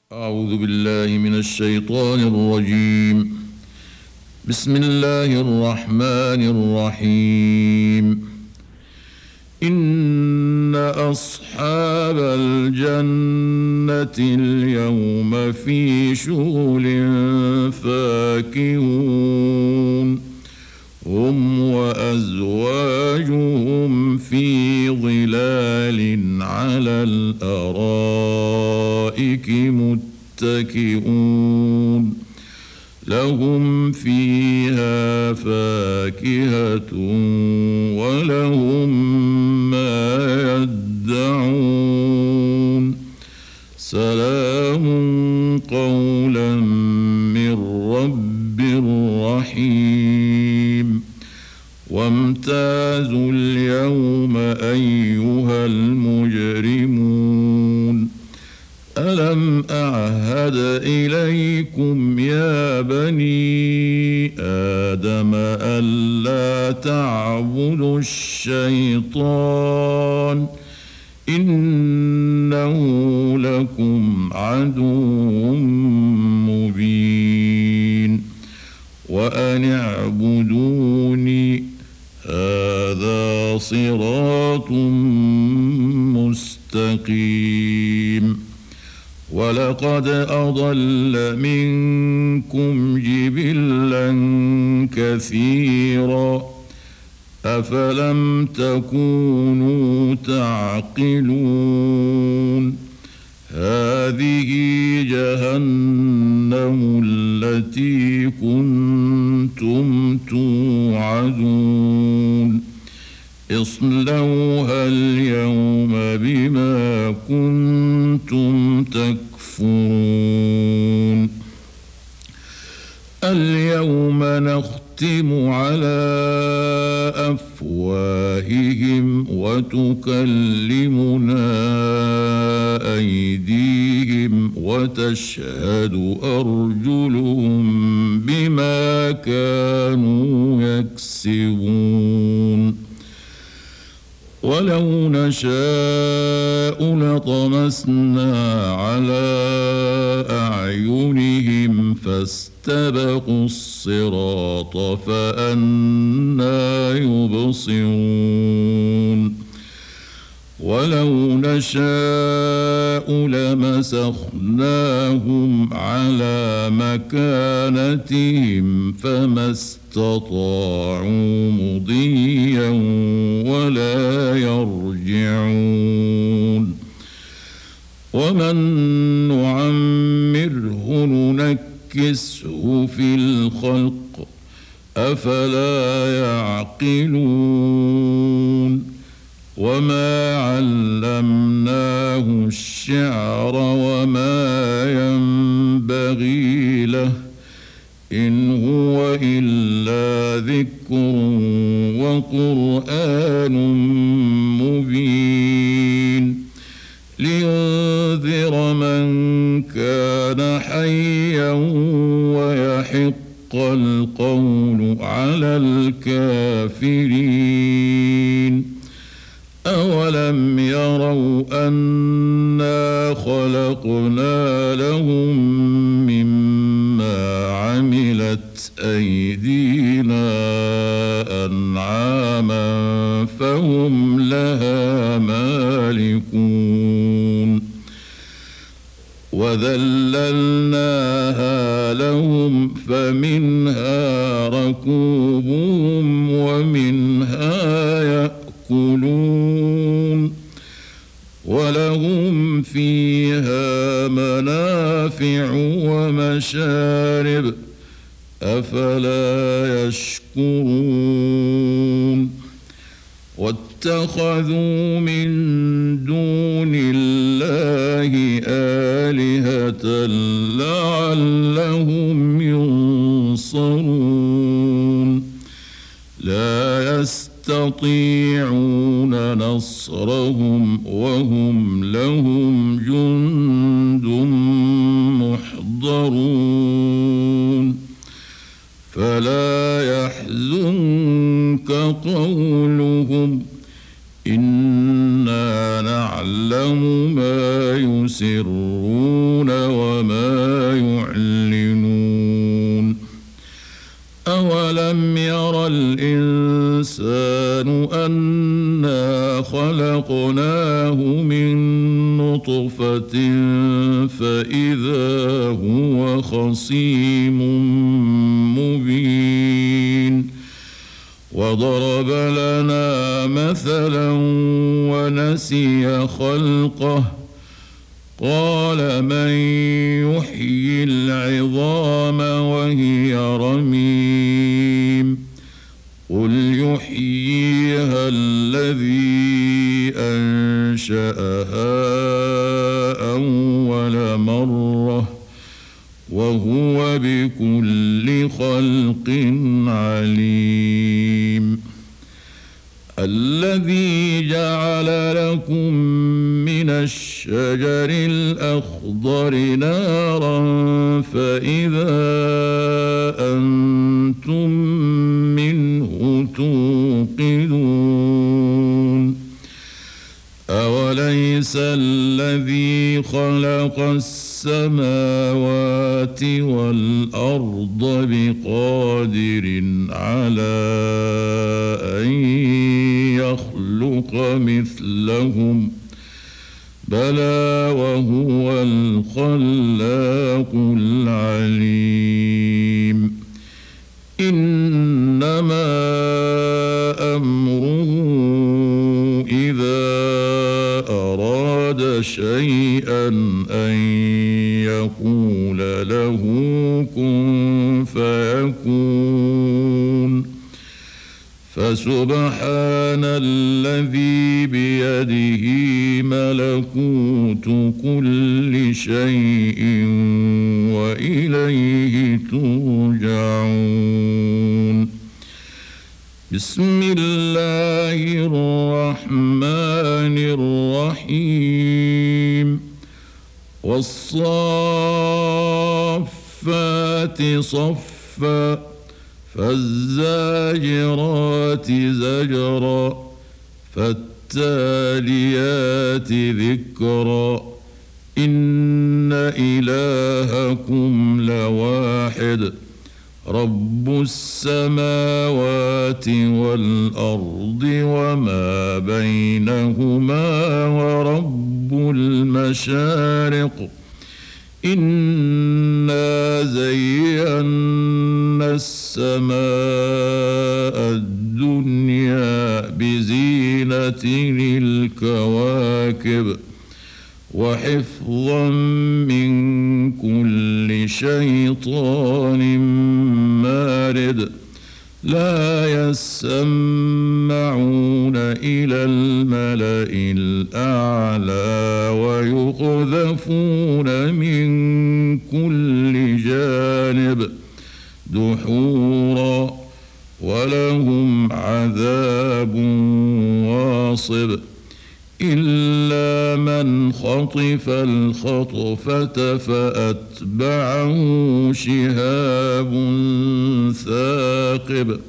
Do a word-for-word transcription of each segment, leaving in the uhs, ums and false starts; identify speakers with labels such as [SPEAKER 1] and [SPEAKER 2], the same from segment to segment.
[SPEAKER 1] أعوذ بالله من الشيطان الرجيم. بسم الله الرحمن الرحيم. إن أصحاب الجنة اليوم في شغل فاكهون هم وأزواجهم في ظلال على الأرائك متكئون لهم فيها فاكهة ولهم ما يدعون سلام قولا من رب رحيم. وامتازوا اليوم أيها المجرمون ألم أعهد إليكم يا بني آدم ألا تعبدوا الشيطان إنه لكم عدو مبين وأن اعبدوني هذا صراط مستقيم. ولقد أضل منكم جبلا كثيرا أفلم تكونوا تعقلون هذه جهنم التي كنتم توعدون اصلوها اليوم بما كنتم تكفرون. اليوم نختم على أفواههم وتكلمنا أيديهم وتشهد أرجلهم بما كانوا يكسبون. ولو نشاء لطمسنا على أعينهم فاستبقوا الصراط فأنى يبصرون. ولو نشاء لمسخناهم على مكانتهم فما استطاعوا مضيا ولا يرجعون. ومن نعمره ننكسه في الخلق أفلا يعقلون. وما علمناه الشعر وما ينبغي له إن هو إلا ذكر وقرآن مبين لينذر من كان حيا ويحق القول على الكافرين. أولم يروا أنا خلقنا لهم مما عملت أيدينا أنعاما فهم لها مالكون وذللناها لهم فمنها ركوبهم ومنها يأكلون ولهم فيها منافع ومشارب أفلا يشكرون. واتخذوا من دون الله آلهة لعلهم ينصرون لا يستطيعون نصرهم وهم لهم جند محضرون. فلا يحزنك قولهم إنا نعلم ما يسرون وما فإذا هو خصيم مبين وضرب لنا مثلا ونسي خلقه قال من يحيي العظام وهي رميم قل يحييها الذي أنشأها أول مرة وهو بكل خلق عليم الذي جعل لكم من الشجر الأخضر نارا فإذا أنتم منه توقدون أوليس الذي خلق السماوات والأرض بقادر على أن يخلق مثلهم بلى وهو الخلاق العليم إنما أمره إذا أراد شيئا أن يقول له كن فيكون فسبحان الذي بيده ملكوت كل شيء وإليه ترجعون بسم الله الرحمن الرحيم والصافات صفا فالزاجرات زجرا فالتاليات ذكرا إن إلهكم لواحد رب السماوات والأرض وما بينهما ورب المشارق إنا زينا السماء الدنيا بزينة الكواكب وحفظا من كل شيطان مارد لا يسمعون إلى الملأ الأعلى ويقذفون من كل جانب دحورا ولهم عذاب واصب إلا من خطف الخطفة فأتبعه شهاب ثاقب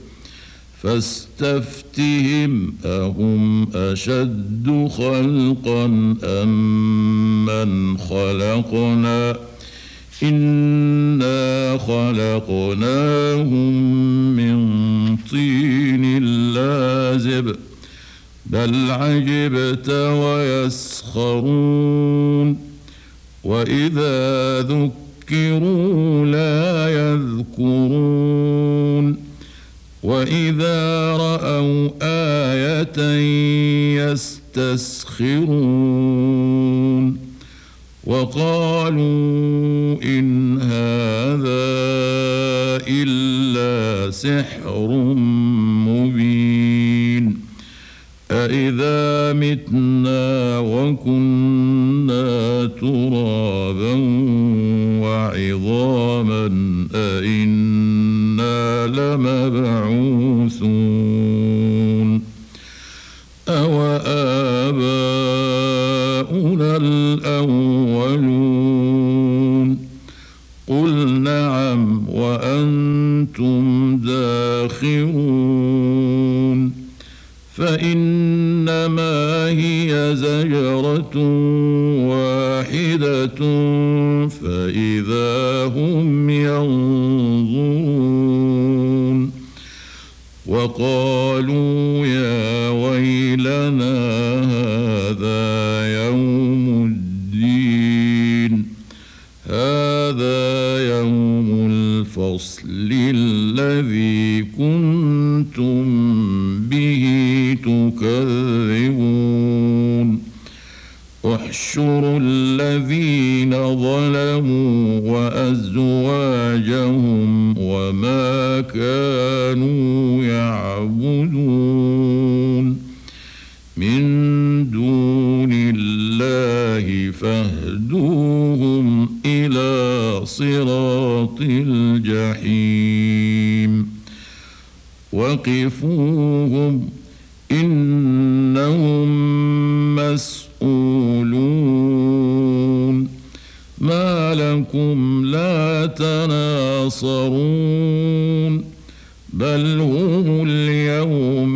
[SPEAKER 1] فاستفتهم أهم أشد خلقا أم من خلقنا إنا خلقناهم من طين لازب بل عجبت ويسخرون وإذا ذكروا لا يذكرون وإذا رأوا آية يستسخرون وقالوا إن هذا إلا سحر مبين أإذا متنا وكنا ترابا وعظاما أإنا لمبعوثون أوآباؤنا الأولون قل نعم وأنتم داخرون فإنما هي زجرة واحدة فإذا هم ينظرون وقالوا يا ويلنا هذا يوم الدين هذا يوم الفصل الذي كنتم به تكذبون احشروا الذين ظلموا وأزواجهم وما كانوا يعبدون من دون الله فاهدوهم إلى صراط الجحيم وقفوهم إنهم مسؤولون ما لكم لا تناصرون بل هم اليوم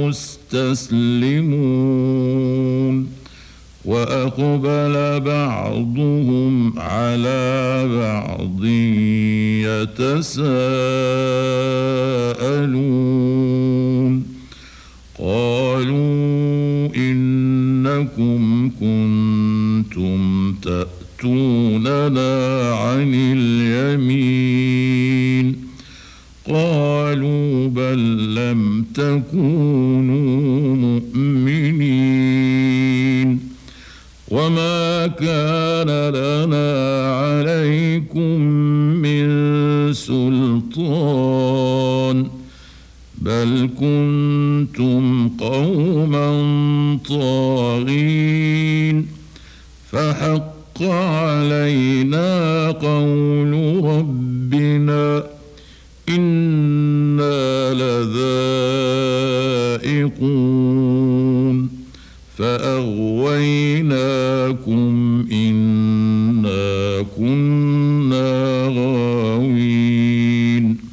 [SPEAKER 1] مستسلمون وأقبل بعضهم على بعض يتساءلون قالوا إنكم كنتم تأتوننا عن اليمين قالوا بل لم تكونوا مؤمنين وما كان لنا عليكم من سلطان بل كنتم قوما طاغين فحق علينا قول ربنا إنا لذائقون فأغويناكم إنا كنا غاوين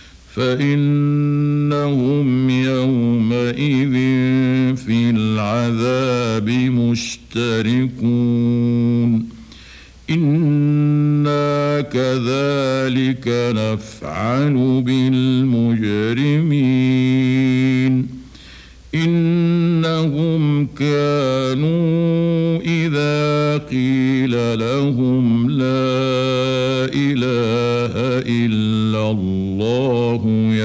[SPEAKER 1] فإنهم يومئذ في العذاب مشتركون إنا كذلك نفعل بالمجرمين إنهم كانوا إذا قيل لهم لا إله إلا الله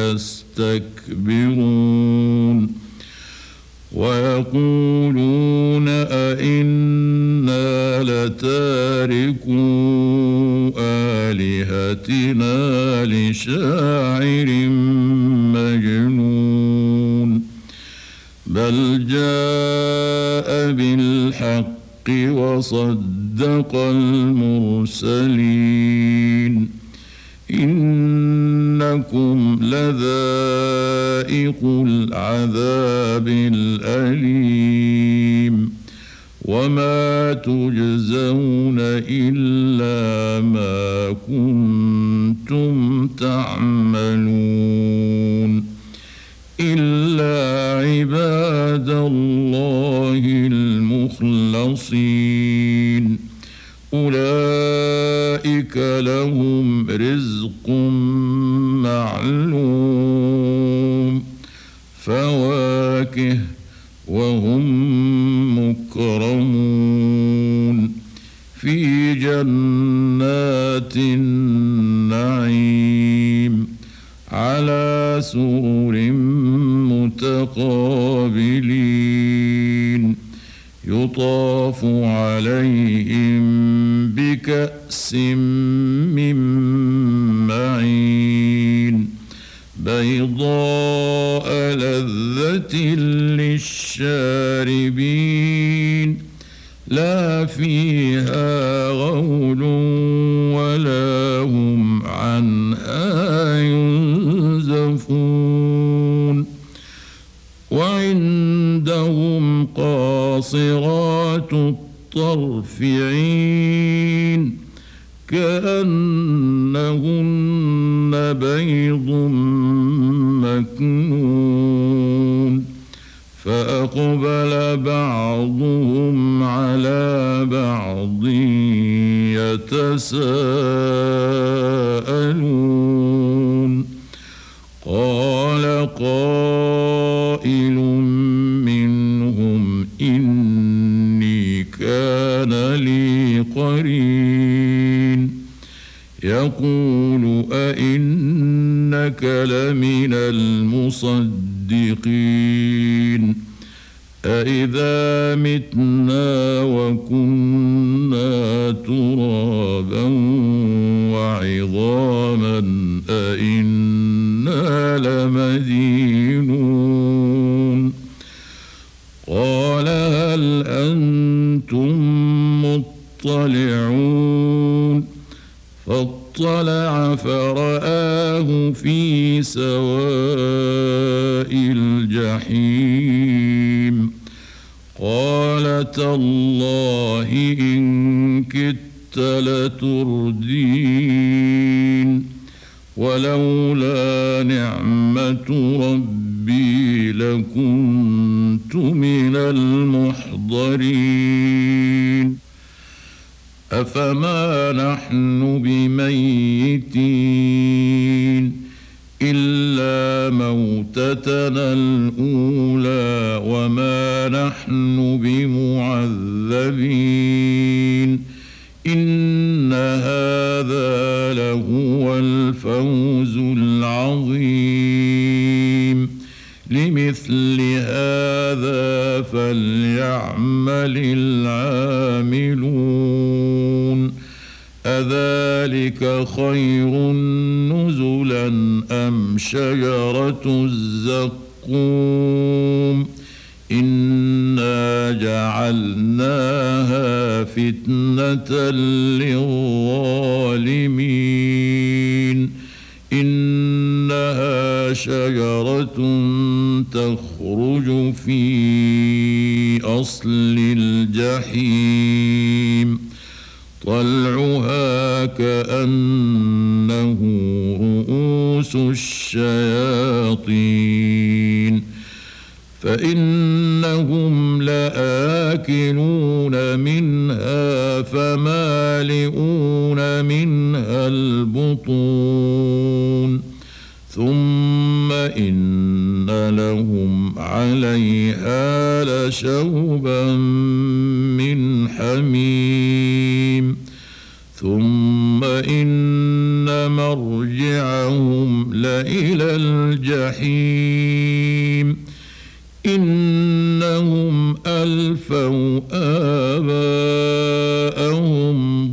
[SPEAKER 1] يستكبرون ويقولون أئنا لتاركو آلهتنا لشاعر مجنون بل جاء بالحق وصدق المرسلين إنكم لذائق العذاب الأليم وما تجزون إلا ما كنتم تعملون إلا عباد الله المخلصين أولئك لهم رزق معلوم فواكه وهم مكرمون في جنات النعيم على سرر متقابلين يطاف عليهم بكأس من معين بيضاء لذة للشاربين لا فيها غول ولا هم عنها ينزفون وعندهم قاصرات الطرف عين كأنهن بيض مكنون فأقبل بعضهم على بعض يتساءلون قال قائل منهم إني كان لي قرين يقول أئنك لمن المصدقين أإذا متنا وكنا ترابا وعظاما أئنا لمدينون قال هل أنتم مطلعون فاطلع فرآه في سواء الجحيم قال تالله إن كدت لتردين ولولا نعمة ربي لكنت من المحضرين أفما نحن بميتين إلا موتتنا الأولى وما نحن بمعذبين إن هذا لهو الفوز العظيم لمثل هذا فليعمل العاملون أذلك خير نزلا أم شجرة الزقوم إنا جعلناها فتنة للظالمين إنها شجرة تخرج في أصل الجحيم طلعها كأنه رؤوس الشياطين فإنهم لآكلون منها فمالئون منها البطون ثم إن لهم عليها لشوبا من حميم ثم إن مرجعهم لإلى الجحيم إنهم ألفوا آباءهم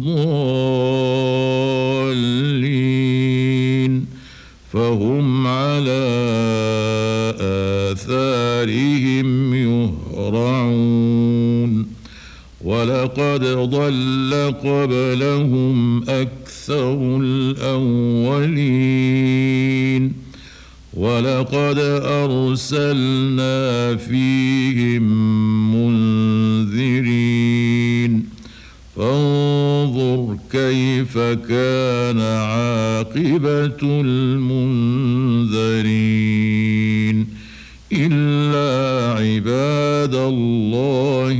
[SPEAKER 1] ضالين فهم على آثارهم يهرعون ولقد ضل قبلهم أكثر الأولين ولقد أرسلنا فيهم منذرين فانظر كيف كان عاقبة المنذرين إلا عباد الله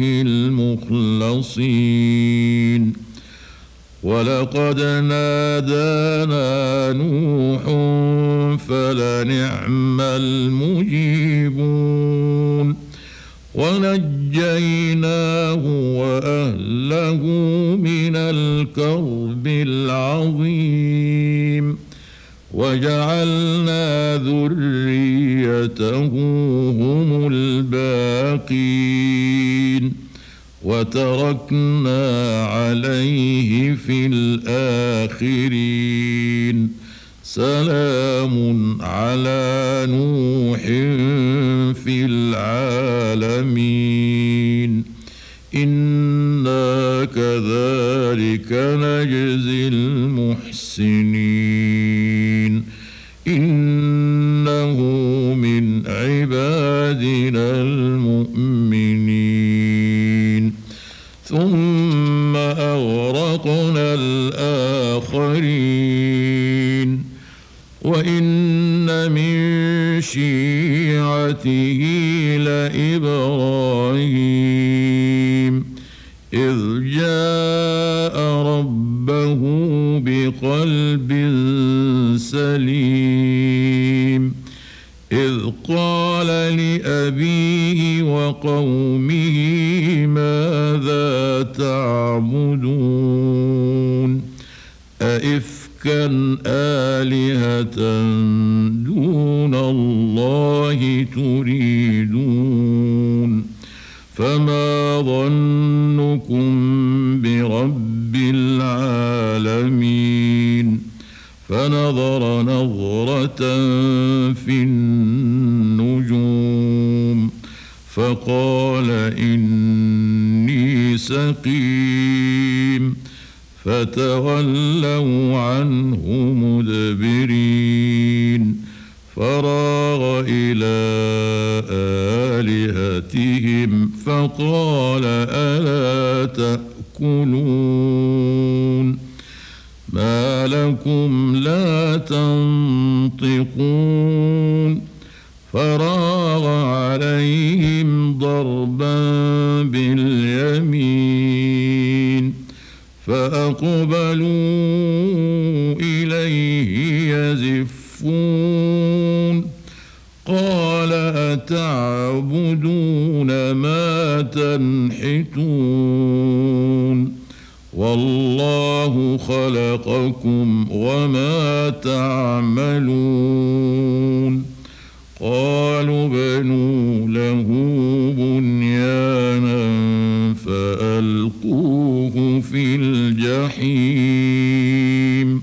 [SPEAKER 1] المخلصين ولقد نادانا نوح فلنعم المجيبون ونجيناه وأهله من الكرب العظيم وجعلنا ذريته هم الباقين وتركنا عليه في الآخرين سلام على نوح في العالمين إنا كذلك نجزي المحسنين إنه من عبادنا المؤمنين ثم أغرقنا الآخرين وإن من شيعته لإبراهيم إذ جاء ربه بقلب سليم إذ قال لأبيه وقومه ماذا تعبدون أئفكا أئفكا آلهة دون الله تريدون فما ظنكم برب العالمين فنظر نظرة في النجوم فقال إني سقيم فتولوا عنه مدبرين فراغ إلى آلهتهم فقال ألا تأكلون ما لكم لا تنطقون فراغ عليهم ضربا باليمين فأقبلوا إليه يزفون قال أتعبدون ما تنحتون والله خلقكم وما تعملون قالوا بنوا له بنيانا فألقوه في الجحيم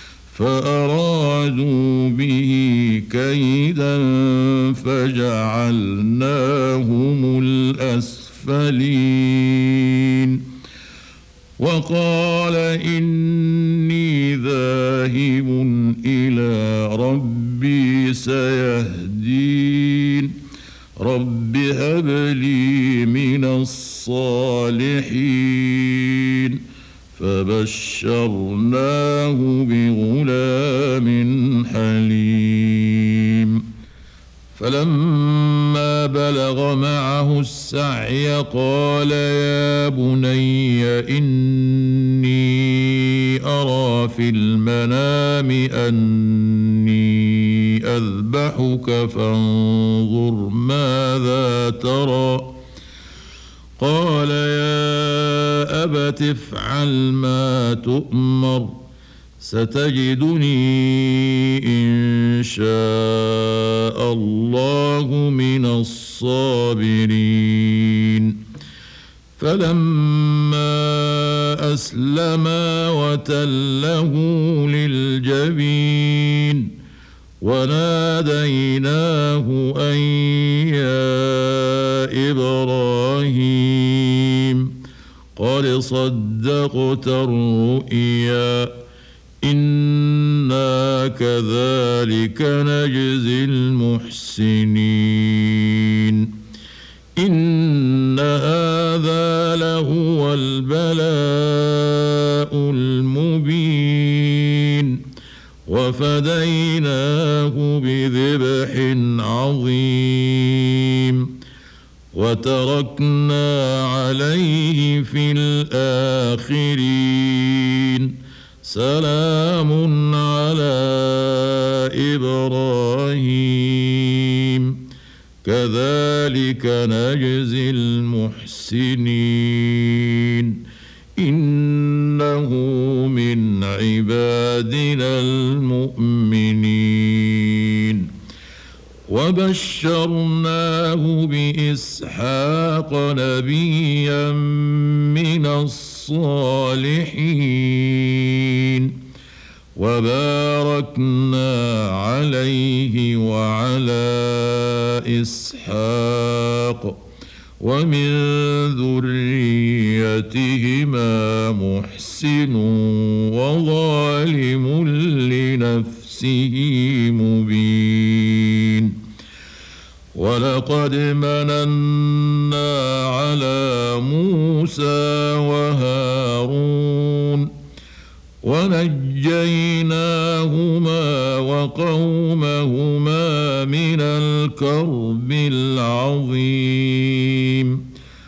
[SPEAKER 1] فأرادوا به كيدا فجعلناهم الأسفلين وقال إني ذاهب إلى ربي سيهدين رب هب لي من الصالحين فبشرناه بغلام حليم فلما بلغ معه السعي قال يا بني إني أرى في المنام أني أذبحك فانظر ماذا ترى قال يا أبت افعل ما تؤمر ستجدني إن شاء الله من الصابرين فلما أسلما وتله للجبين وناديناه أن يا إبراهيم قد صدقت الرؤيا إنا كذلك نجزي المحسنين إن هذا لهو البلاء المبين وفديناه بذبح عظيم وتركنا عليه في الآخرين سلام على إبراهيم كذلك نجزي المحسنين إنه من عبادنا المؤمنين وبشرناه بإسحاق نبيا من الصالحين وباركنا عليه وعلى إسحاق ومن ذريتهما محسن وظالم لنفسه مبين ولقد مننا على موسى وهارون ونجيناهما وقومهما من الكرب العظيم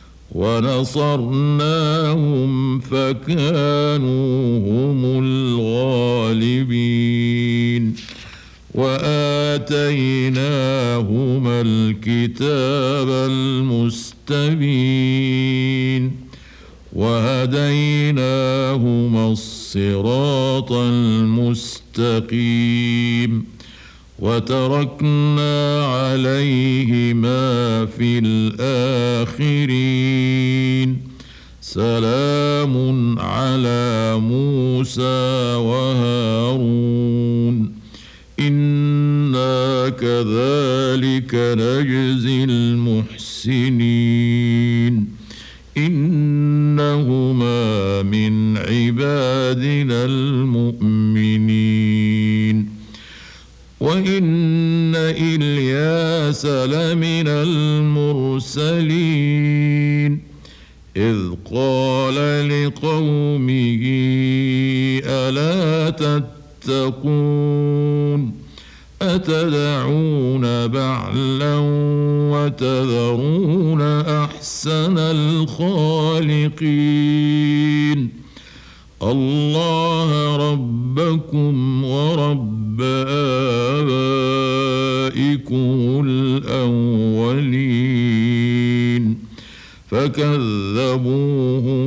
[SPEAKER 1] ونصرناهم فكانوا هم الغالبين وآتيناهما الكتاب المستبين وهديناهما الصراط الصراط المستقيم وتركنا عليهما في الآخرين سلام على موسى وهارون إنا كذلك نجزي المحسنين إنهما من عبادنا المؤمنين وإن إلياس لمن المرسلين إذ قال لقومه ألا تتقون أتدعون بعلا وتذرون أحسن الخالقين الله ربكم ورب آبائكم الأولين فكذبوه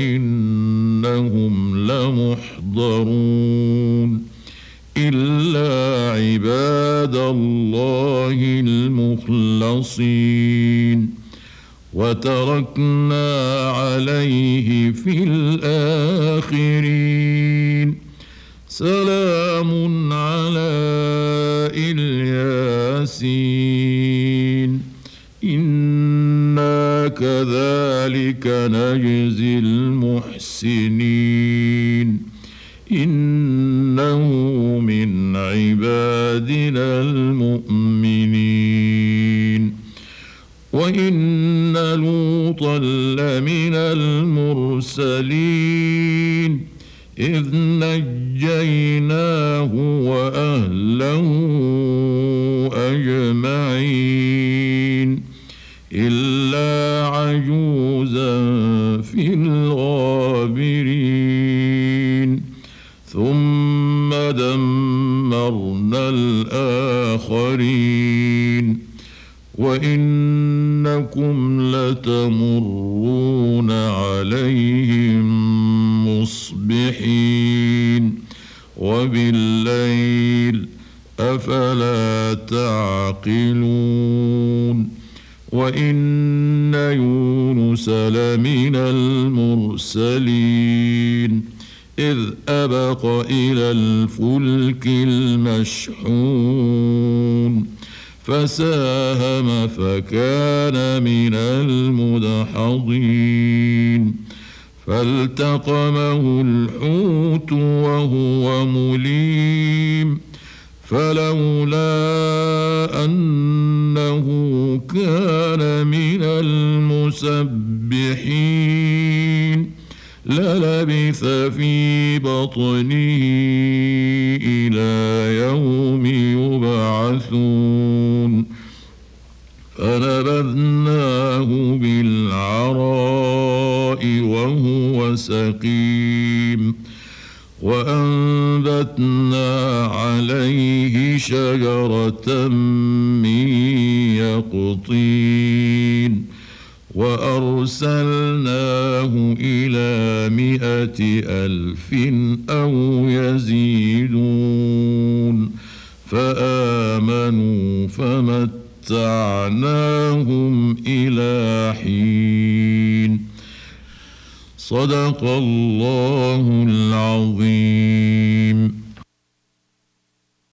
[SPEAKER 1] فإنهم لمحضرون إلا عباد الله المخلصين وتركنا عليه في الآخرين سلام على الياسين إنا كذلك نجزي المحسنين إنه من عبادنا المؤمنين وإن لوطا لمن المرسلين إذ نجيناه وأهله أجمعين إلا عجوزا في الغابرين ثم دمرنا الآخرين وإنكم لتمرون عليهم مصبحين وبالليل أفلا تعقلون وإن يونس لمن المرسلين إذ أبق إلى الفلك المشحون فساهم فكان من المدحضين فالتقمه الحوت وهو مليم فلولا أنه كان من المسبحين للبث في بطنه إلى يوم يبعثون فنبذناه بالعراء وهو سقيم وأنبتنا عليه شجرة من يقطين وأرسلناه إلى مائة ألف أو يزيدون فآمنوا فمتعناهم إلى حين صدق الله العظيم.